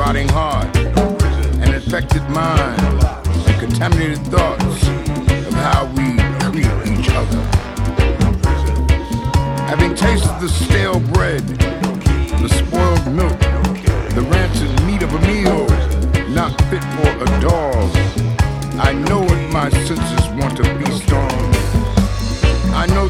rotting heart, an infected mind, and contaminated thoughts of how we treat each other. Having tasted the stale bread, the spoiled milk, the rancid meat of a meal not fit for a dog, I know